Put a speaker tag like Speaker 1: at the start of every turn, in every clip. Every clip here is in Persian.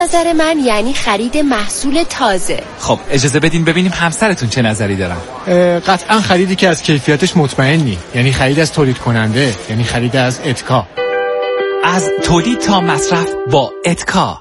Speaker 1: نظر من یعنی خرید محصول تازه.
Speaker 2: خب اجازه بدین ببینیم همسرتون چه نظری دارن.
Speaker 3: قطعا خریدی که از کیفیتش مطمئنی، یعنی خرید از تولید کننده، یعنی خرید از اتکا.
Speaker 2: از تولید تا مصرف با اتکا.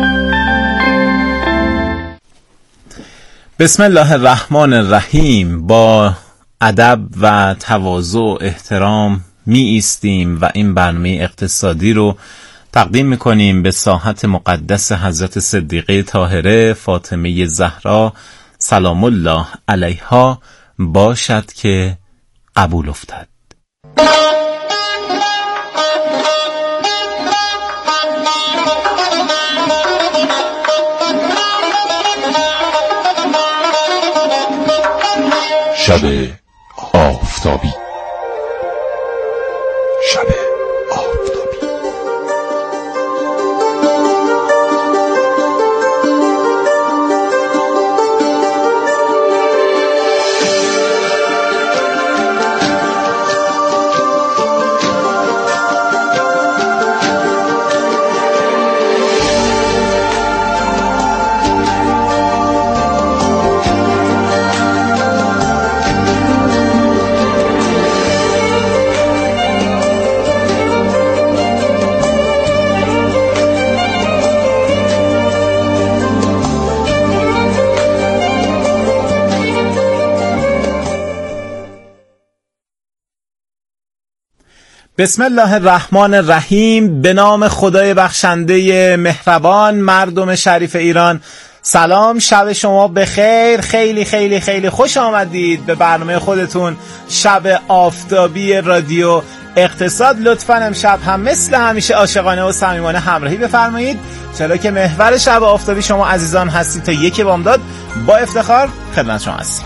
Speaker 4: بسم الله الرحمن الرحیم. با ادب و تواضع و احترام می ایستیم و این برنامه اقتصادی رو تقدیم میکنیم به ساحت مقدس حضرت صدیقه طاهره فاطمه زهرا سلام الله علیها باشد که قبول افتد.
Speaker 5: شب آفتابی. شب آفتابی.
Speaker 4: بسم الله الرحمن الرحیم. به نام خدای بخشنده مهربان. مردم شریف ایران سلام، شب شما بخیر. خیلی خیلی خیلی خوش آمدید به برنامه خودتون شب آفتابی رادیو اقتصاد. لطفاً امشب هم مثل همیشه عاشقانه و صمیمانه همراهی بفرمایید، چرا که محور شب آفتابی شما عزیزان هستید. تا 1 بامداد با افتخار خدمت شما هستیم.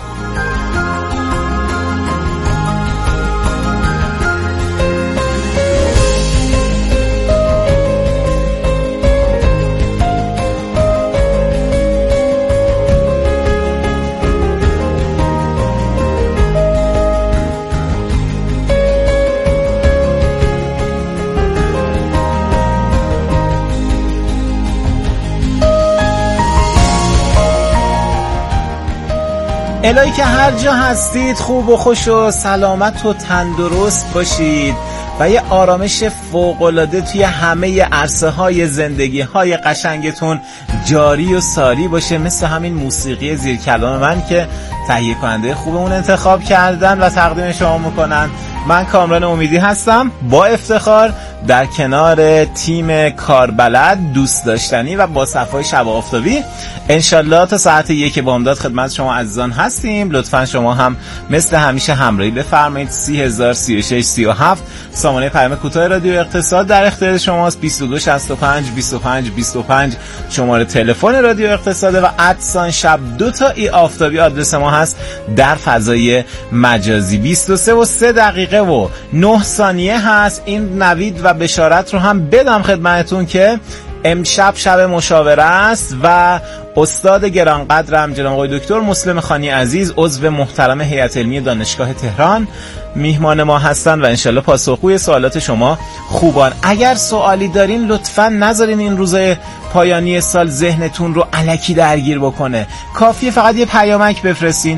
Speaker 4: الهی که هر جا هستید خوب و خوش و سلامت و تندرست باشید و یه آرامش فوق‌العاده توی همه عرصه های زندگی های قشنگتون جاری و ساری باشه، مثل همین موسیقی زیر کلام من که تهیه کننده خوبمون انتخاب کردن و تقدیم شما میکنن. من کامران امیدی هستم، با افتخار در کنار تیم کاربلد، دوست داشتنی و با صفای شب آفتابی انشالله تا ساعت 1 بامداد خدمت شما عزیزان هستیم. لطفاً شما هم مثل همیشه همراهی بفرمایید. 30,036 37 سامانه پیام کوتاه رادیو اقتصاد در اختیار شماست. 22 65 25 25 شماره تلفن رادیو اقتصاد و ادسان شب 2 تا ای آفتابی آدرس ما هست در فضای مجازی. 23 و 3 دقیقه و 9 ثانیه هست. این نوید و بشارت رو هم بدم خدمتتون که امشب شب مشاوره است و استاد گرانقدرم جناب آقای دکتر مسلم خانی عزیز، عضو محترم هیئت علمی دانشگاه تهران، میهمان ما هستن و انشالله پاسخگوی سوالات شما خوبان. اگر سوالی دارین لطفاً نذارین این روزای پایانی سال ذهنتون رو الکی درگیر بکنه. کافیه فقط یه پیامک بفرستین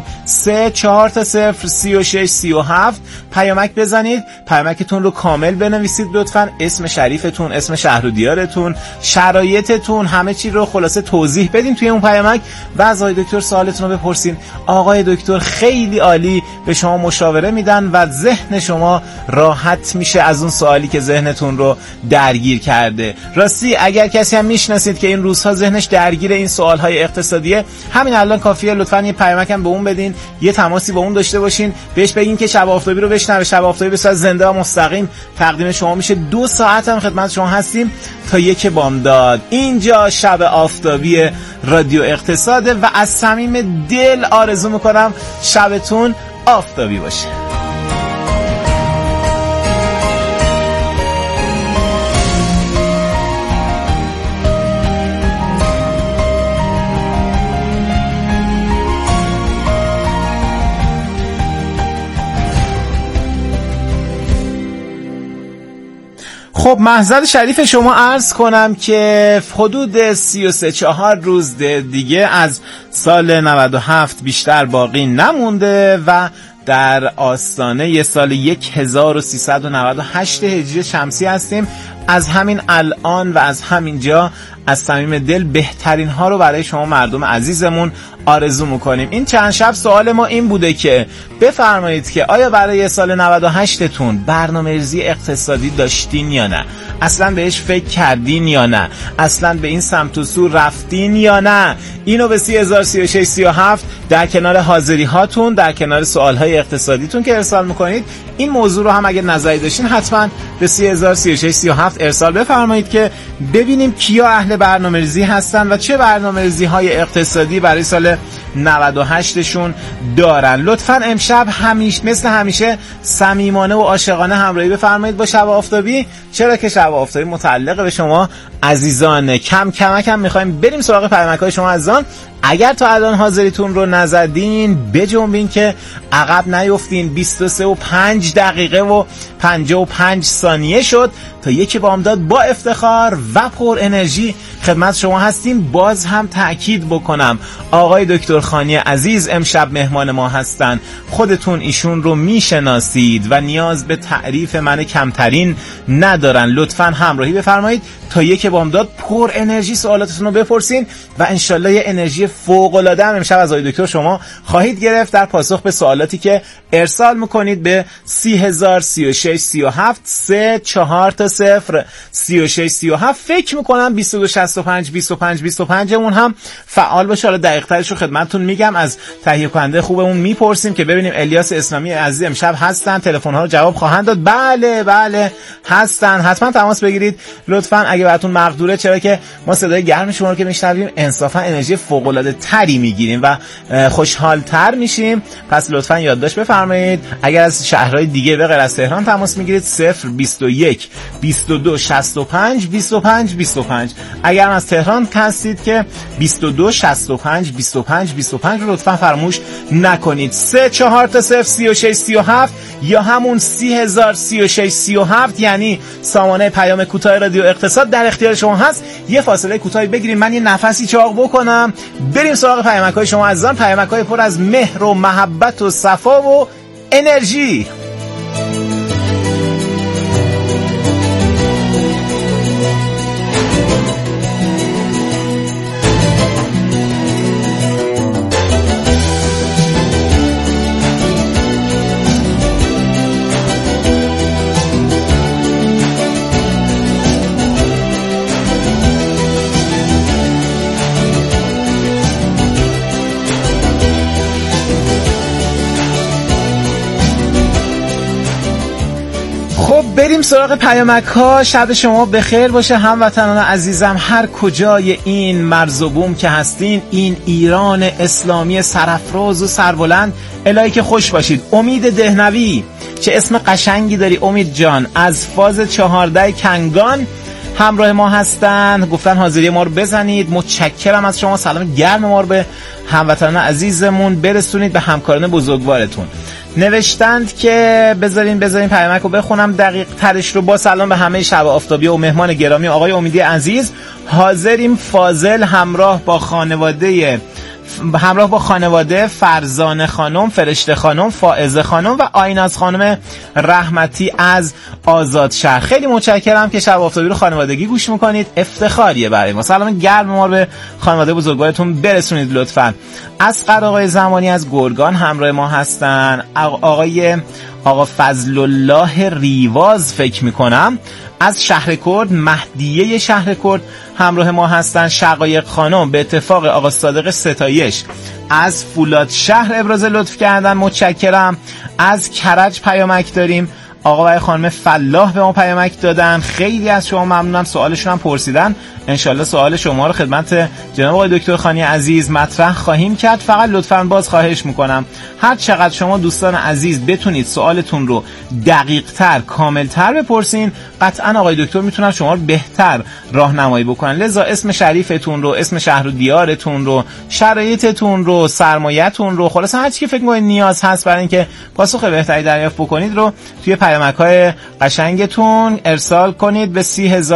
Speaker 4: 343637 پیامک بزنید، پیامکتون رو کامل بنویسید لطفاً، اسم شریفتون، اسم شهر و دیارتون، شرایطتون، همه چی رو خلاصه توضیح بدین توی اون پیامک و از آقای دکتر سوالتون رو بپرسین. آقای دکتر خیلی عالی به شما مشاوره میدن و ذهن شما راحت میشه از اون سوالی که ذهنتون رو درگیر کرده. راستی اگر کسی هم میشناسید که این روزها ذهنش درگیر این سوالهای اقتصادیه، همین الان کافیه لطفاً یه پیامک هم به اون بدین، یه تماسی با اون داشته باشین، بهش بگین که شب آفتابی رو بشنوه. شب آفتابی به صورت زنده و مستقیم تقدیم شما میشه. 2 ساعت هم خدمت شما هستیم تا 1 بامداد. اینجا شب آفتابی رادیو اقتصاده و از صمیم دل آرزو میکنم شبتون آفتابی باشه. خب خب محضر شریف شما عرض کنم که حدود 33-4 روز دیگه از سال 97 بیشتر باقی نمونده و در آستانه سال 1398 هجری شمسی هستیم. از همین الان و از همین جا از صمیم دل بهترین ها رو برای شما مردم عزیزمون آرزو میکنیم. این چند شب سوال ما این بوده که بفرمایید که آیا برای سال 98 تون برنامه‌ریزی اقتصادی داشتین یا نه؟ اصلا بهش فکر کردین یا نه؟ اصلا به این سمت و سو رفتین یا نه؟ اینو به 303637 در کنار حاضری هاتون، در کنار سوال های اقتصادیتون که ارسال میکنید، این موضوع رو هم اگه نظری داشتین حتما به 303637 ارسال بفرمایید که ببینیم کیا اهل برنامه‌ریزی هستن و چه برنامه‌ریزی های اقتصادی برای سال 98 شون دارن. لطفاً امشب مثل همیشه صمیمانه و عاشقانه همراهی بفرمایید با شب آفتابی، چرا که شب آفتابی متعلق به شما عزیزان. کم کمک میخوایم بریم سراغ پیامک‌های شما عزیزان. اگر تا الان حاضریتون رو نزدین بجنبین که عقب نیفتین. 23:05 دقیقه و 55 ثانیه شد تا یکی بامداد با افتخار و پر انرژی خدمت شما هستیم. باز هم تأکید بکنم آقای دکتر خانی عزیز امشب مهمان ما هستن. خودتون ایشون رو میشناسید و نیاز به تعریف من کمترین ندارن. لطفاً همراهی بفرمایید تا یک بامداد پر انرژی سوالاتتون رو بپرسین و انشالله یه انرژی فوق‌العاده امشب از آقای دکتر شما خواهید گرفت در پاسخ به سوالاتی که ارسال میکنید به 303637 34 فکر میکنم 2265 مون هم فعال باشه. حالا دقیق ترش رو خدمتتون میگم، از تهیه کننده خوبمون میپرسیم که ببینیم الیاس اسلامی عزیز امشب هستن، تلفن ها رو جواب خواهند داد. بله هستن، حتما تماس بگیرید لطفاً اگه براتون مقدوره، چرا که ما صدای گرم شما رو که میشنویم انصافا انرژی فوق العاده تری میگیریم و خوشحال تر میشیم. پس لطفاً یادداشت بفرمایید. اگر از شهرهای دیگه به غیر از تهران تماس میگیرید 021 22 65 25. اگر از تهران هستید که 22 65 25 رو لطفاً فراموش نکنید. 34 یا همون 303637 یعنی سامانه پیام کوتاه رادیو اقتصاد در اختیار شما هست. یه فاصله کوتاهی بگیریم، من یه نفسی چاق بکنم، بریم سراغ پیامک‌های شما عزیزان. پیامک‌های پر از مهر و محبت و صفا و انرژی. بریم سراغ پیامک ها. شب شما بخیر باشه هموطنان عزیزم، هر کجای این مرز و بوم که هستین، این ایران اسلامی سرافراز و سربلند، الهی که خوش باشید. امید دهنوی، چه اسم قشنگی داری امید جان، از فاز 14 کنگان همراه ما هستن، گفتن حاضری ما رو بزنید. متشکرم از شما. سلام گرم ما رو به هموطنان عزیزمون برسونید، به همکاران بزرگوارتون. نوشتند که بذارین پیامک رو بخونم دقیق ترش رو. با سلام به همه شب آفتابی و مهمان گرامی آقای امیدی عزیز، حاضریم فاضل همراه با خانواده فرزانه خانم، فرشته خانم، فائزه خانم و آیناز خانم رحمتی از آزادشهر. خیلی متشکرم که شب آفتابی رو خانوادگی گوش میکنید، افتخاریه برای ما. سلام گرم ما رو به خانواده بزرگوارتون برسونید لطفاً. اسقر آقای زمانی از گرگان همراه ما هستن. آقا فضل الله ریواز فکر میکنم از شهر کرد، مهدیه شهر کرد همراه ما هستن. شقایق خانم به اتفاق آقا صادق ستایش از فولاد شهر ابراز لطف کردن، متشکرم. از کرج پیامک داریم، آقا و خانم فلاح به ما پیامک دادن، خیلی از شما ممنونم. سوالشون هم پرسیدن، انشالله سوال شما رو خدمت جناب آقای دکتر خانی عزیز مطرح خواهیم کرد. فقط لطفاً باز خواهش میکنم هر چقدر شما دوستان عزیز بتونید سوالتون رو دقیق تر، کامل تر بپرسین، قطعاً آقای دکتر میتونن شما رو بهتر راهنمایی بکنن. لذا اسم شریفتون رو، اسم شهر و دیارتون رو، شرایطتون رو، سرمایه‌تون رو، خلاص هر چی که فکر می‌کنید نیاز هست برای اینکه پاسخ بهتری دریافت بکنید رو توی پیامک‌های قشنگتون ارسال کنید به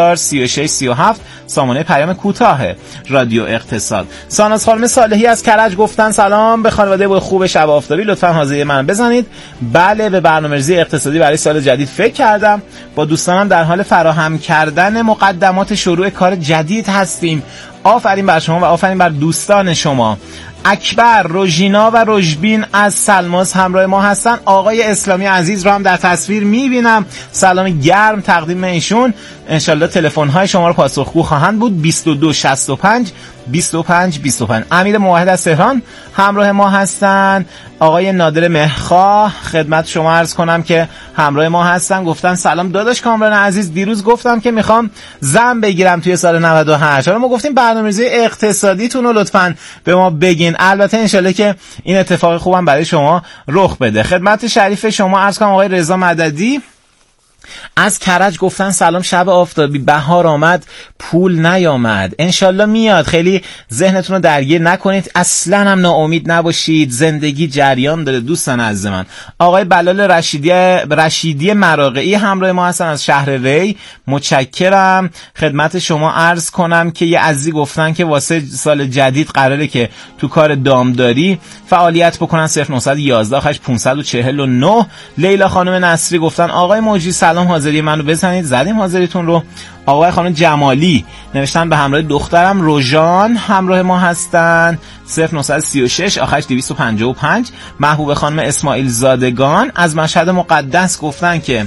Speaker 4: 303637 سامانه پیام کوتاه رادیو اقتصاد. ساناز خانم صالحی از کرج گفتن سلام به خانواده خوب شب آفتابی، لطفاً حاضری من بزنید. بله، به برنامه‌ریزی اقتصادی برای سال جدید فکر کردم. با دوستانم در حال فراهم کردن مقدمات شروع کار جدید هستیم. آفرین بر شما و آفرین بر دوستان شما. اکبر، روژینا و روژبین از سلماس همراه ما هستن. آقای اسلامی عزیز رو هم در تصویر میبینم. سلام گرم تقدیم ایشون. انشالله تلفن‌های شما رو پاسخگو خواهند بود. 2265 25 25. امیر موحد از تهران همراه ما هستن. آقای نادر مهرخواه خدمت شما عرض کنم که همراه ما هستن. گفتن سلام داداش کامران عزیز، دیروز گفتم که میخوام زن بگیرم توی سال 98. حالا ما گفتیم برنامه‌ریزی اقتصادیتون رو لطفاً به ما بگین. البته انشالله که این اتفاق خوبم برای شما رخ بده. خدمت شریف شما عرض کنم آقای رضا مددی از کرج گفتن سلام شب آفتابی، بهار آمد پول نیامد، انشالله میاد. خیلی ذهنتون رو درگیر نکنید، اصلا هم ناامید نباشید، زندگی جریان داره دوستان عزیز من. آقای بلال رشیدی مراغعی همراه ما هستن از شهر ری. متشکرم. خدمت شما عرض کنم که یه عزیزی گفتن که واسه سال جدید قراره که تو کار دامداری فعالیت بکنن. 0911 آخرش 549. لیلا خانم نصری گفتن آقای موجی سلام، حاضری منو بزنید. زدیم حاضریتون رو. آقای خانم جمالی نوشتن به همراه دخترم روژان همراه ما هستن. 0936 آخرش 255. محبوب خانم اسماعیل زادگان از مشهد مقدس گفتن که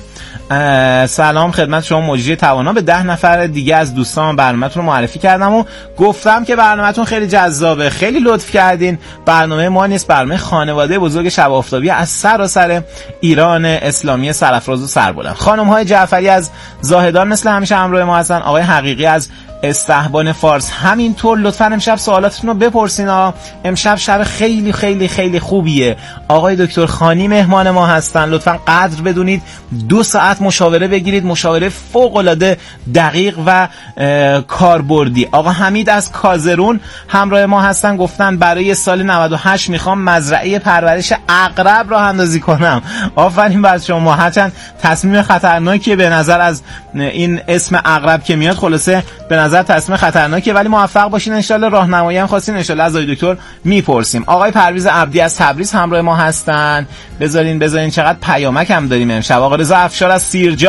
Speaker 4: سلام خدمت شما مجری توانا، به 10 نفر دیگه از دوستان برنامه‌تون رو معرفی کردم و گفتم که برنامه‌تون خیلی جذابه. خیلی لطف کردین. برنامه ما نیست، برنامه خانواده بزرگ شب آفتابی از سراسر ایران اسلامی سرافراز و سربلند. خانم‌های جعفری از زاهدان مثل همیشه همراه ما هستن. آقای حقیقی از استحبان فارس همینطور. لطفاً امشب سوالاتتون رو بپرسین. امشب شب خیلی خیلی خیلی خوبیه. آقای دکتر خانی مهمان ما هستن. لطفاً قدر بدونید 2 ساعت مشاوره بگیرید، مشاوره فوق‌العاده دقیق و کاربردی. آقا حمید از کازرون همراه ما هستن. گفتن برای سال 98 میخوام مزرعه پرورش عقرب راه اندازی کنم. آفرین بر شما. هرچند تصمیم خطرناکیه به نظر از این اسم عقرب که میاد، خلاصه به نظر تصمیم خطرناکه، ولی موفق باشین انشالله. راهنمایی هم خواستین انشالله از آقای دکتر میپرسیم. آقای پرویز عبدی از تبریز همراه ما هستن. بذارین چقدر پیامک هم داریم امشب. آقا رضا افشار از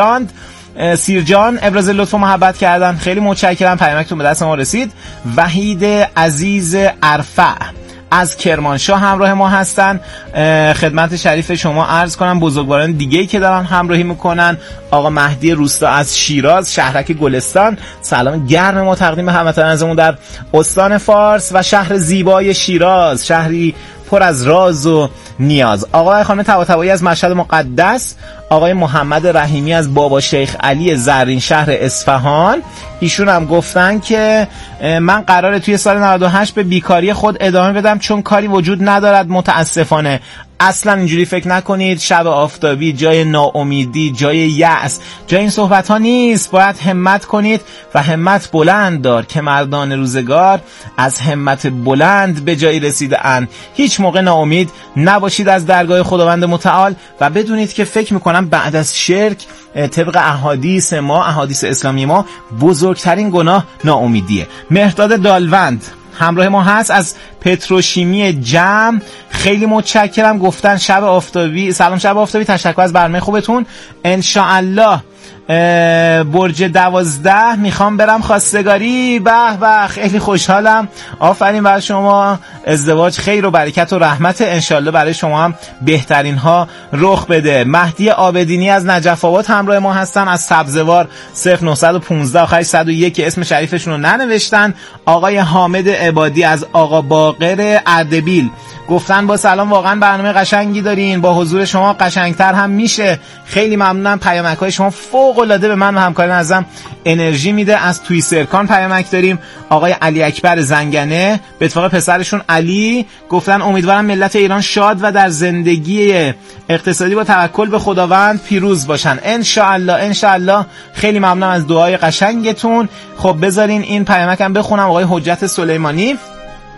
Speaker 4: سیرجان ابراز لطف و محبت کردن. خیلی متشکرم، پیامکتون به دست ما رسید. وحید عزیز ارفع از کرمانشاه همراه ما هستن. خدمت شریف شما عرض کنم بزرگواران دیگه‌ای که دارن همراهی میکنن. آقا مهدی روستا از شیراز شهرک گلستان، سلام گرم ما تقدیم هموطنان عزیزمون در استان فارس و شهر زیبای شیراز، شهری پر از راز و نیاز. آقای خانم طباطبایی از مشهد مقدس. آقای محمد رحیمی از بابا شیخ علی زرین شهر اصفهان، ایشون هم گفتن که من قراره توی سال 98 به بیکاری خود ادامه بدم چون کاری وجود ندارد متاسفانه. اصلا اینجوری فکر نکنید. شب آفتابی جای ناامیدی، جای یأس، جای این صحبت ها نیست. باید همت کنید و همت بلند دار که مردان روزگار از همت بلند به جایی رسیده اند. هیچ موقع ناامید نباشید از درگاه خداوند متعال و بدونید که فکر میکنم بعد از شرک طبق احادیث اسلامی ما بزرگترین گناه ناامیدیه. مهرداد دالوند همراه ما هست از پتروشیمی جمع. خیلی متشکرم. گفتن شب آفتابی، سلام شب آفتابی، تشکر از برنامه خوبتون. انشاءالله برج 12 میخوام برم خواستگاری. به به، خیلی خوشحالم. آفرین بر شما. ازدواج خیر و برکت و رحمت، انشالله برای شما هم بهترین ها رخ بده. مهدی آبدینی از نجف آباد همراه ما هستن از سبزوار. 0915 آخرش 101 اسم شریفشون رو ننوشتن. آقای حامد عبادی از آقا باقر اردبیل گفتن با سلام، واقعا برنامه قشنگی دارین، با حضور شما قشنگتر هم میشه. خیلی ممنونم. پیامک‌های شما فوق العاده به من و همکاران ازم انرژی میده. از توی سرکان پیامک داریم. آقای علی اکبر زنگنه به اتفاق پسرشون علی گفتن امیدوارم ملت ایران شاد و در زندگی اقتصادی با توکل به خداوند پیروز باشن. انشاءالله. خیلی ممنونم از دعای قشنگتون. خب بذارین این پیامکم بخونم. آقای حجت سلیمانی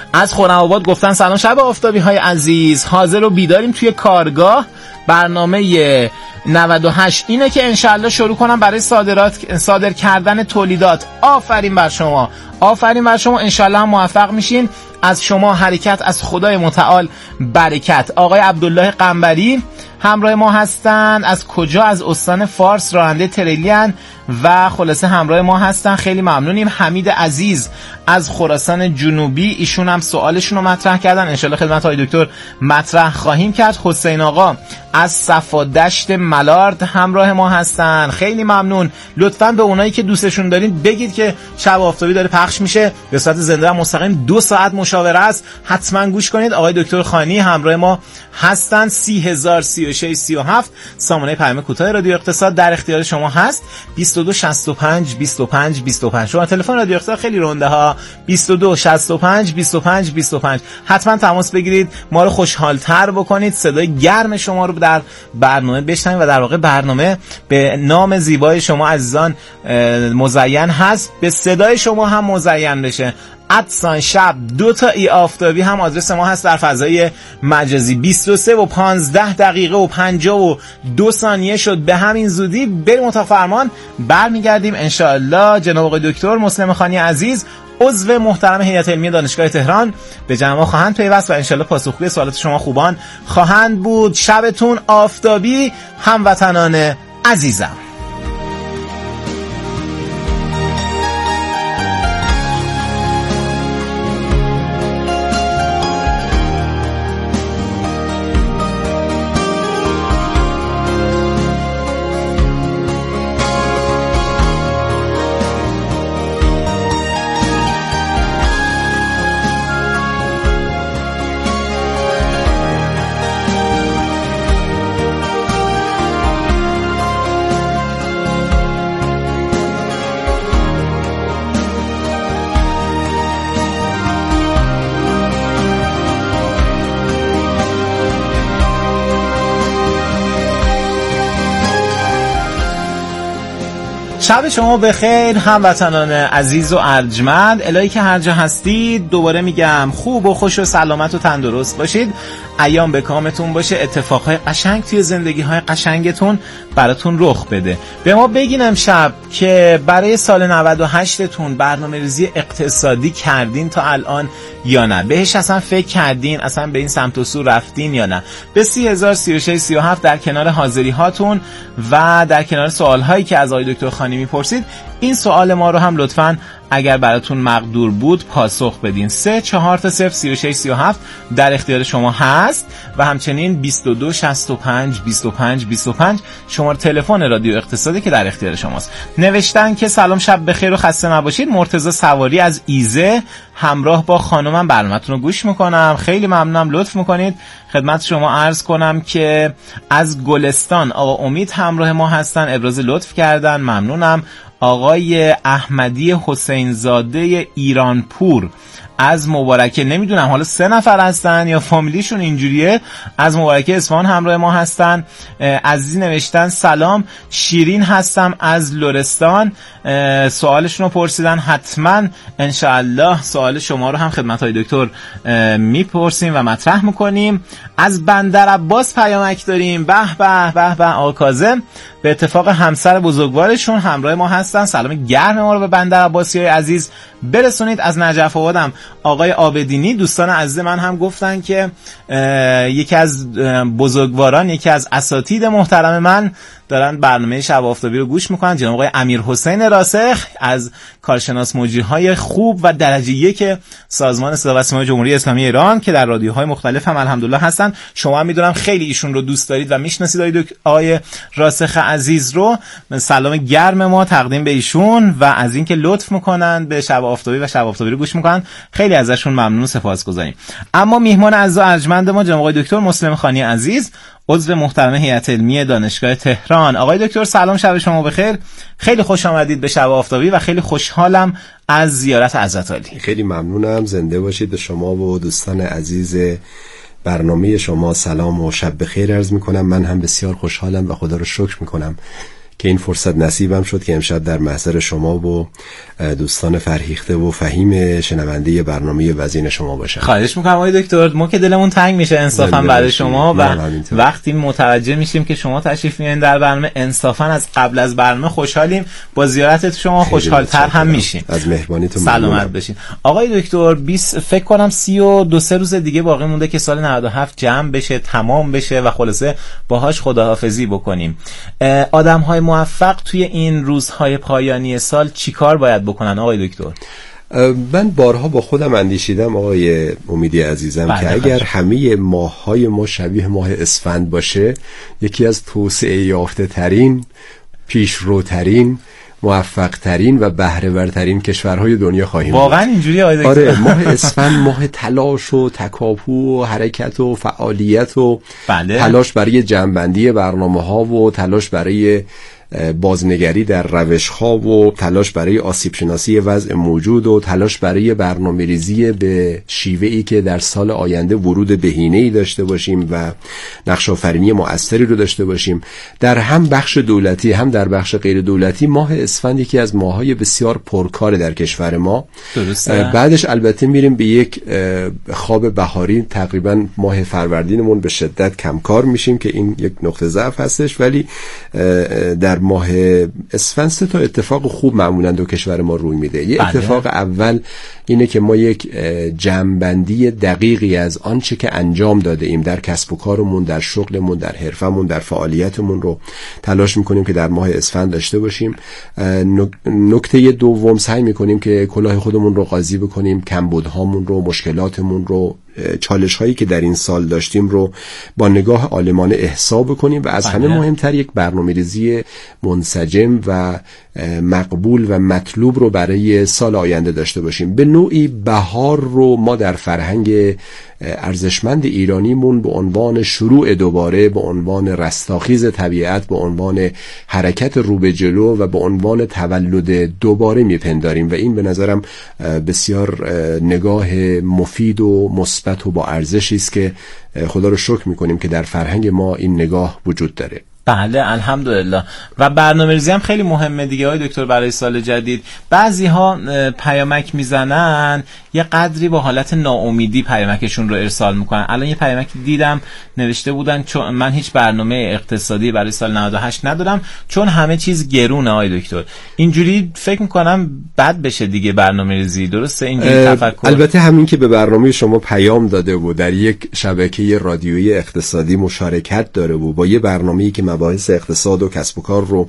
Speaker 4: از خرم‌آباد گفتن سلام شب آفتابی های عزیز، حاضر و بیداریم توی کارگاه. برنامه 98 اینه که انشالله شروع کنم برای صادر کردن تولیدات. آفرین بر شما، آفرین بر شما، انشالله هم موفق میشین. از شما حرکت، از خدای متعال برکت. آقای عبدالله قنبری همراه ما هستن. از کجا؟ از استان فارس، راننده تریلیان و خلاصه همراه ما هستن، خیلی ممنونیم. حمید عزیز از خراسان جنوبی، ایشون هم سوالشون رو مطرح کردن، انشالله خدمت های دکتر مطرح خواهیم کرد. حسین آقا از صفا دشت ملارد همراه ما هستن، خیلی ممنون. لطفاً به اونایی که دوستشون دارین بگید که شب آفتابی داره پخش میشه به صورت زنده و مستقیم، 2 ساعت مشاوره است، حتما گوش کنید. آقای دکتر خانی همراه ما هستن. 303637 سامانه پیام کوتاه رادیو اقتصاد در اختیار شما هست. 22 65 25 25 شما تلفن رادیو اقتصاد خیلی رونده ها. 22 65 25 25 حتما تماس بگیرید، ما رو خوشحال‌تر بکنید، صدای گرم شما رو در برنامه بشنوید و در واقع برنامه به نام زیبای شما عزیزان مزین هست، به صدای شما هم مزین بشه. ادسان شب 2 تا ای آفتابی هم آدرس ما هست در فضای مجازی. 23 و 15 دقیقه و 52 ثانیه شد، به همین زودی بریم اتاق فرمان، برمیگردیم انشاءالله. جناب آقای دکتر مسلم خانی عزیز عضو محترم هیئت علمی دانشگاه تهران به جمع ما خواهند پیوست و انشاءالله پاسخگوی سوالات شما خوبان خواهند بود. شبتون آفتابی هموطنان عزیزم. شب شما بخیر هموطنان عزیز و ارجمند. الهی که هر جا هستید دوباره میگم خوب و خوش و سلامت و تندرست باشید، ایام به کامتون باشه، اتفاقهای قشنگ توی زندگی‌های قشنگتون براتون رخ بده. به ما بگین امشب که برای سال 98 تون برنامه‌ریزی اقتصادی کردین تا الان یا نه؟ بهش اصلا فکر کردین؟ اصلا به این سمت و سو رفتین یا نه؟ به 303637 در کنار حاضری هاتون و در کنار سوالهایی که از آقای دکتر خانی میپرسید، این سوال ما رو هم لطفاً اگر براتون مقدور بود پاسخ بدین. 34303637 در اختیار شما هست و همچنین 22 65 25 25 شماره تلفن رادیو اقتصادی که در اختیار شماست. نوشتن که سلام شب بخیر و خسته نباشید، مرتضی سواری از ایزه همراه با خانومم برنامه‌تون رو گوش میکنم، خیلی ممنونم لطف میکنید. خدمت شما عرض کنم که از گلستان آقا امید همراه ما هستن، ابراز لطف کردن، ممنونم. آقای احمدی حسین زاده ایرانپور از مبارکه، نمیدونم حالا 3 نفر هستن یا فامیلیشون اینجوریه، از مبارکه اصفهان همراه ما هستن. عزیزی نوشتن سلام، شیرین هستم از لرستان، سوالشون رو پرسیدن، حتما انشاءالله سوال شما رو هم خدمت های دکتر میپرسیم و مطرح میکنیم. از بندر عباس پیامک داریم، به به به به. آقا کاظم به اتفاق همسر بزرگوارشون همراه ما هستن، سلام گرم ما رو به بندر عباسی های عزیز برسونید. از نجف آبادم آقای آبدینی، دوستان عزیز من هم گفتن که یکی از بزرگواران، یکی از اساتید محترم من دارن برنامه شب آفتابی رو گوش میکنن، جناب آقای امیر حسین راسخ از کارشناس مجریهای خوب و درجه 1 سازمان صدا و سیما جمهوری اسلامی ایران که در رادیوهای مختلف هم الحمدلله هستن. شما هم میدونم خیلی ایشون رو دوست دارید و میشناسید آقای راسخ عزیز رو. سلام گرم ما تقدیم به ایشون و از اینکه لطف میکنن به شب آفتابی و شب آفتابی رو گوش میکنن، خیلی ازشون ممنون و سپاسگزاریم. اما میهمان عزیز و ارجمند ما جناب آقای دکتر مسلم خانی عزیز، عضو محترم هیئت علمی دانشگاه تهران. آقای دکتر سلام، شب شما بخیر، خیلی خوش آمدید به شب آفتابی و خیلی خوشحالم از زیارت حضرت عالی.
Speaker 6: خیلی ممنونم، زنده باشید. به شما و دوستان عزیز برنامه شما سلام و شب بخیر عرض میکنم. من هم بسیار خوشحالم و خدا رو شکر میکنم که این فرصت نصیبم شد که امشب در محضر شما و دوستان فرهیخته و فهیم شنونده برنامه وزین شما باشم.
Speaker 4: خواهش میکنم آقای دکتر، ما که دلمون تنگ میشه انصافا برای شما و وقتی متوجه میشیم که شما تشریف میارین در برنامه، انصافا از قبل از برنامه خوشحالیم، با زیارت شما خوشحالتر هم میشیم.
Speaker 6: از مهربانیتون
Speaker 4: سلامت باشین. آقای دکتر، فکر کنم 32 روز دیگه باقی مونده که سال 97 جمع بشه، تمام بشه و خلاصه باهاش خداحافظی بکنیم. آدم‌های موفق توی این روزهای پایانی سال چیکار باید بکنن آقای دکتر؟
Speaker 6: من بارها با خودم اندیشیدم آقای امیدی عزیزم که اگر همه ماه‌های ما شبیه ماه اسفند باشه، یکی از توسعه یافته ترین، پیشروترین، موفق ترین و بهره ورترین کشورهای دنیا خواهیم بود.
Speaker 4: واقعا اینجوری آقای دکتر؟
Speaker 6: آره، ماه اسفند ماه تلاش و تکاپو و حرکت و فعالیت و تلاش برای جمع‌بندی برنامه‌ها و تلاش برای بازنگری در روش‌ها و تلاش برای آسیب شناسی وضع موجود و تلاش برای برنامه‌ریزی به شیوه‌ای که در سال آینده ورود بهینه‌ای داشته باشیم و نقش آفرینی مؤثری رو داشته باشیم در هم بخش دولتی هم در بخش غیر دولتی. ماه اسفند یکی از ماه‌های بسیار پرکار در کشور ما. درسته. بعدش البته میریم به یک خواب بهاری، تقریبا ماه فروردینمون به شدت کمکار میشیم که این یک نقطه ضعف هستش، ولی در ماه اسفند 3 تا اتفاق خوب معمولاً دو کشور ما روی میده. یه اتفاق اول اینه که ما یک جمع‌بندی دقیقی از آنچه که انجام داده ایم در کسب و کارمون، در شغلمون، در حرفمون، در فعالیتمون رو تلاش میکنیم که در ماه اسفند داشته باشیم. نکته دوم، سعی میکنیم که کلاه خودمون رو قاضی بکنیم، کمبودهامون رو، مشکلاتمون رو، چالش هایی که در این سال داشتیم رو با نگاه عالمانه احسا بکنیم و از همه مهمتر یک برنامه‌ریزی منسجم و مقبول و مطلوب رو برای سال آینده داشته باشیم. به نوعی بهار رو ما در فرهنگ ارزشمند ایرانیمون به عنوان شروع دوباره، به عنوان رستاخیز طبیعت، به عنوان حرکت رو به جلو و به عنوان تولد دوباره میپنداریم و این به نظرم بسیار نگاه مفید و مثبت و با ارزشی است که خدا رو شکر میکنیم که در فرهنگ ما این نگاه وجود داره.
Speaker 4: بله الحمدلله. و برنامه‌ریزی هم خیلی مهمه دیگه آقای دکتر برای سال جدید. بعضی ها پیامک میزنن یه قدری با حالت ناامیدی پیامکشون رو ارسال میکنن. الان یه پیامک دیدم نوشته بودن چون من هیچ برنامه اقتصادی برای سال 98 ندارم چون همه چیز گرونه آقای دکتر. اینجوری فکر میکنم بد بشه دیگه برنامه‌ریزی، درسته؟ اینجوری تفکر.
Speaker 6: البته همین که به برنامه شما پیام داده و در یک شبکه رادیویی اقتصادی مشارکت داره و با یه برنامه‌ای که مباحث اقتصاد و کسب و کار رو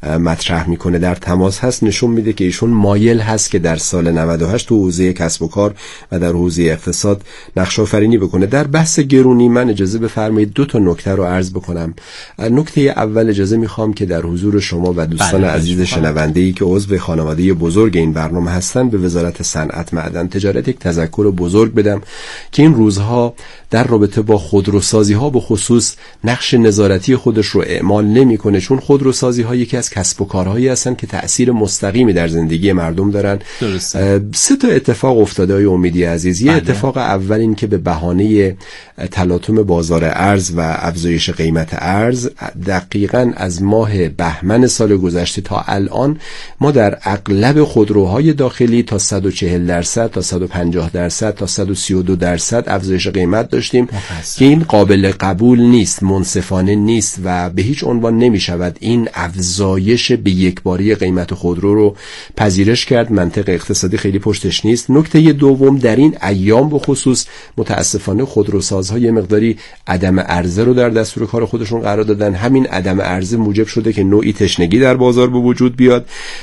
Speaker 6: مطرح میکنه در تماس هست، نشون میده که ایشون مایل هست که در سال 98 تو حوزه کسب و کار و در حوزه اقتصاد نقش آفرینی بکنه. در بحث گرونی من اجازه بفرمایید 2 تا نکته رو عرض بکنم. نکته اول اجازه میخوام که در حضور شما و دوستان عزیز شنونده‌ای که عضو خانواده بزرگ این برنامه هستن به وزارت صنعت، معدن، تجارت یک تذکر بزرگ بدم که این روزها در رابطه با خودروسازی‌ها به خصوص نقش نظارتی خودش رو اعمال نمی‌کنه، چون خودروسازی‌ها یکی از کسب و کارهایی هستن که تأثیر مستقیمی در زندگی مردم دارن. درسته. 3 تا اتفاق افتاده های امیدی عزیز. یه اتفاق اول این که به بهانه تلاطم بازار ارز و افزایش قیمت ارز دقیقاً از ماه بهمن سال گذشته تا الان ما در اغلب خودروهای داخلی تا 140% تا 150% تا 132% افزایش قیمت داشتیم که این قابل قبول نیست، منصفانه نیست و به هیچ عنوان نمی شود این افزایش به یکباری قیمت خودرو رو پذیرش کرد. منطق اقتصادی خیلی پشتش نیست. نکته دوم، در این ایام به خصوص متاسفانه خودروسازها یه مقداری عدم عرضه رو در دستور کار خودشون قرار دادن. همین عدم عرضه موجب شده که نوعی تشنگی در بازار به وجود بیاد.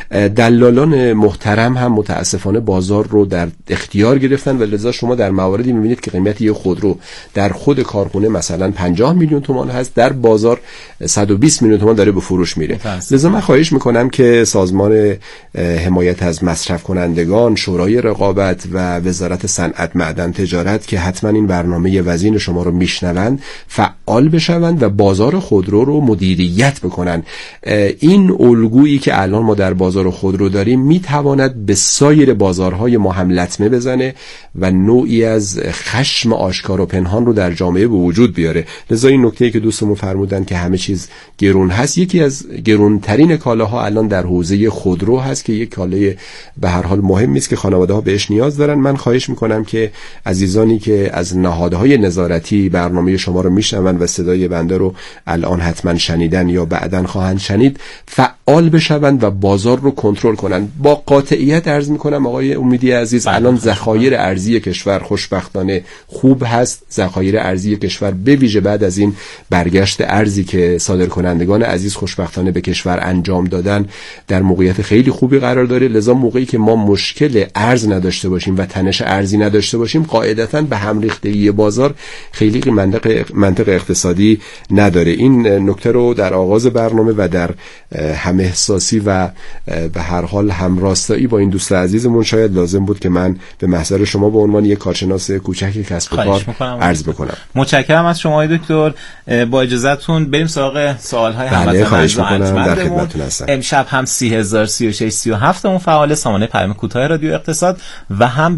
Speaker 6: دلالان محترم هم متاسفانه بازار رو در اختیار گرفتن و لذا شما در مواردی می‌بینید که قیمت یه خودرو در خود کارخونه مثلا 50 میلیون تومان هست، در بازار 120 میلیون تومان داره به فروش میره. لذا من خواهش میکنم که سازمان حمایت از مصرف کنندگان، شورای رقابت و وزارت صنعت، معدن، تجارت که حتما این برنامه وزین شما رو میشنوند فعال بشوند و بازار خودرو رو مدیریت بکنن. این الگویی که الان ما در بازار خودرو داریم میتواند به سایر بازارهای ما هم لطمه بزنه و نوعی از خشم آشکار و پنهان رو در جامعه به وجود بیاره. لذا این نکته‌ای که دوستمون فرمودن که همه چیز گرون هست. یکی از گرونترین کالاها الان در حوزه خودرو هست که یک کالای به هر حال مهمی است که خانواده‌ها بهش نیاز دارن. من خواهش میکنم که عزیزانی که از نهادهای نظارتی برنامه شما رو میشنون و صدای بنده رو الان حتما شنیدن یا بعداً خواهند شنید، فعال بشوند و بازار رو کنترل کنن. با قاطعیت عرض میکنم آقای امیدی عزیز، الان ذخایر ارزی کشور خوشبختانه خوب هست. ذخایر ارزی کشور به ویژه بعد از این برگشت ارزی که صادرکنندگان عزیز خوشبختانه به کشور انجام دادن در موقعیت خیلی خوبی قرار داره. لذا موقعی که ما مشکل ارز نداشته باشیم و تنش ارزی نداشته باشیم، قاعدتاً به هم ریختگی بازار خیلی منطق اقتصادی نداره. این نکته رو در آغاز برنامه و در هم‌احساسی و به هر حال همراستایی با این دوست عزیزمون شاید لازم بود که من به محضر شما به عنوان یک کارشناس کوچک کسب و کار عرض بکنم.
Speaker 4: متشکرم از شما دکتر. با اجازهتون بریم سراغ سوال‌های
Speaker 6: هموطنان. خواهش می‌کنم، در خدمتتون هستم.
Speaker 4: امشب هم 3003637 اون فعال سامانه پیام کوتاه رادیو اقتصاد و هم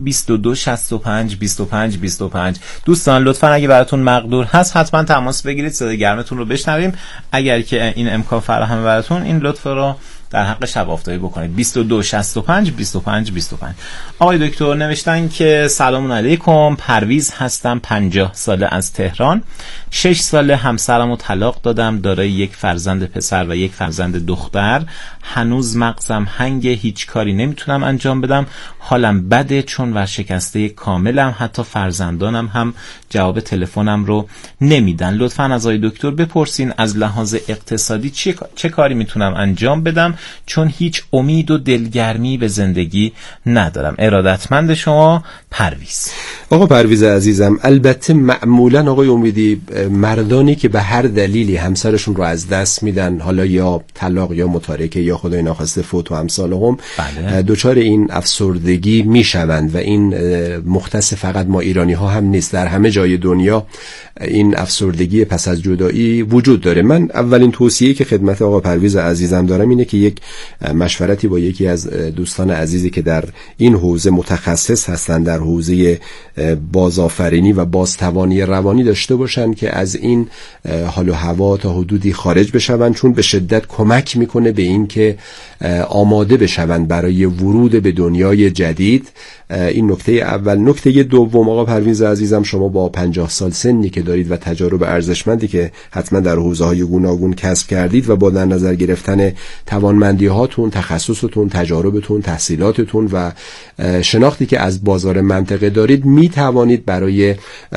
Speaker 4: 22652525. دوستان لطفاً اگه براتون مقدور هست حتما تماس بگیرید، صدای گرمتون رو بشنویم. اگر که این امکان فراهم براتون، این لطف رو در حق شب آفتابی بکنید. 22652525. آقای دکتر نوشتن که سلام علیکم، پرویز هستم، 50 ساله، از تهران. 6 ساله همسرمو طلاق دادم، دارای یک فرزند پسر و یک فرزند دختر. هنوز مغزم هنگ، هیچ کاری نمیتونم انجام بدم. حالم بده چون ورشکسته کاملم. حتی فرزندانم هم جواب تلفنم رو نمیدن. لطفاً از آقای دکتر بپرسین از لحاظ اقتصادی چه کاری میتونم انجام بدم، چون هیچ امید و دلگرمی به زندگی ندارم. ارادتمند شما، پرویز.
Speaker 6: آقا پرویز عزیزم، البته معمولا آقای امیدی مردانی که به هر دلیلی همسرشون رو از دست میدن، حالا یا طلاق یا متارکه یا خدای ناخواسته فوت و امثالهم، دچار این افسردگی میشوند و این مختص فقط ما ایرانی ها هم نیست، در همه جای دنیا این افسردگی پس از جدایی وجود داره. من اولین توصیه‌ای که خدمت آقا پرویز عزیزم دارم اینه که یک مشورتی با یکی از دوستان عزیزی که در این حوزه متخصص هستند، در حوزه بازآفرینی و بازتوانی روانی داشته باشن که از این حال و هوا تا حدودی خارج بشون، چون به شدت کمک میکنه به این که آماده بشون برای ورود به دنیای جدید. این نکته اول. نکته دوم آقا پرویز عزیزم، شما با 50 سال سنی که دارید و تجارب ارزشمندی که حتما در حوزه‌های گوناگون کسب کردید و با در نظر گرفتن توانمندی هاتون، تخصصتون، تجاربتون، تحصیلاتتون و شناختی که از بازار منطقه دارید، می توانید برای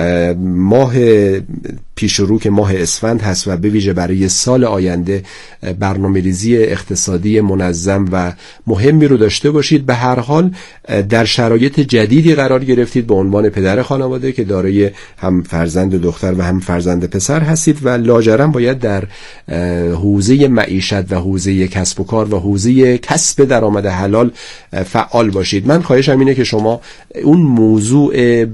Speaker 6: ماه پیش رو که ماه اسفند هست و به ویژه برای سال آینده برنامه‌ریزی اقتصادی منظم و مهمی رو داشته باشید. به هر حال در شرایط جدیدی قرار گرفتید به عنوان پدر خانواده که دارای هم فرزند دختر و هم فرزند پسر هستید و لاجرم باید در حوزه معیشت و حوزه کسب و کار و حوزه کسب درآمد حلال فعال باشید. من خواهشم اینه که شما اون موضوع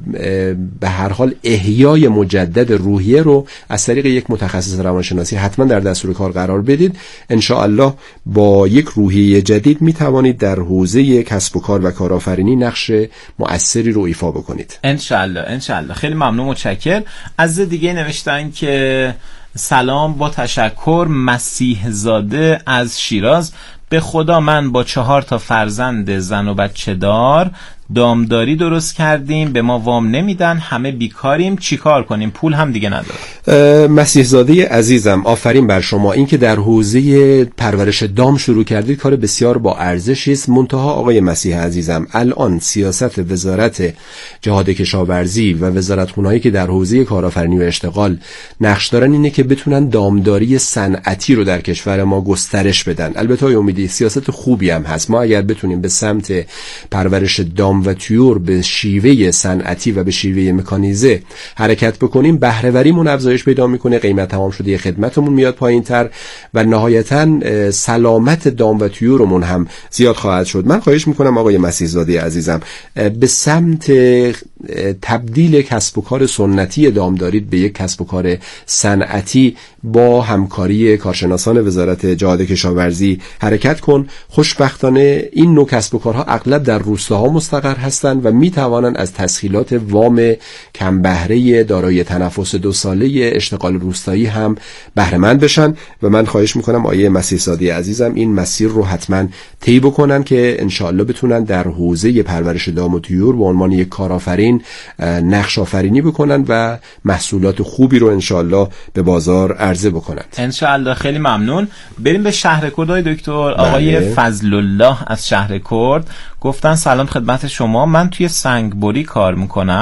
Speaker 6: به هر حال احیای مجدد روحیه رو از طریق یک متخصص روانشناسی حتما در دستور کار قرار بدید. ان شاء الله با یک روحیه جدید می توانید در حوزه کسب و کار و کارآفرینی نقش مؤثری رو ایفا بکنید.
Speaker 4: ان شاء الله. خیلی ممنون، متشکرم. از دیگه نوشتن که سلام، با تشکر، مسیح زاده از شیراز. به خدا من با 4 فرزند زن و بچه دار دامداری درست کردیم، به ما وام نمیدن، همه بیکاریم، چیکار کنیم؟ پول هم دیگه ندارم.
Speaker 6: مسیح زاده عزیزم، آفرین بر شما. این که در حوزه پرورش دام شروع کردید کار بسیار با ارزشی است. منتها آقای مسیح عزیزم، الان سیاست وزارت جهاد کشاورزی و وزارتخونهایی که در حوزه کارآفرینی و اشتغال نقش دارن اینه که بتونن دامداری صنعتی رو در کشور ما گسترش بدن. البته امیدی سیاست خوبی هم هست. ما اگر بتونیم به سمت پرورش دام و طیور به شیوه صنعتی و به شیوه مکانیزه حرکت بکنیم، بهره‌وریمون افزایش پیدا میکنه، قیمت تمام شده خدمتمون میاد پایینتر و نهایتاً سلامت دام و طیورمون هم زیاد خواهد شد. من خواهش میکنم آقای مسیح زاده عزیزم به سمت تبدیل کسب و کار سنتی دامداری به یک کسب و کار صنعتی با همکاری کارشناسان وزارت جهاد کشاورزی حرکت کن. خوشبختانه این نوع کسب و کارها اغلب در روستاها مستقر هستند و می توانند از تسهیلات وام کم بهره دارای تنفس 2 ساله اشتغال روستایی هم بهره مند بشن و من خواهش میکنم آیه مسیح زادی عزیزم این مسیر رو حتما طی بکنن که انشاءالله بتونن در حوزه پرورش دام و طیور به عنوان یک کارآفرین نقش آفرینی بکنن و محصولات خوبی رو انشاءالله به بازار عرضه بکنن.
Speaker 4: انشاءالله. خیلی ممنون. بریم به شهر کرد دکتر. آقای فضل الله از شهر کرد گفتن سلام خدمت شما، من توی سنگبری کار میکنم.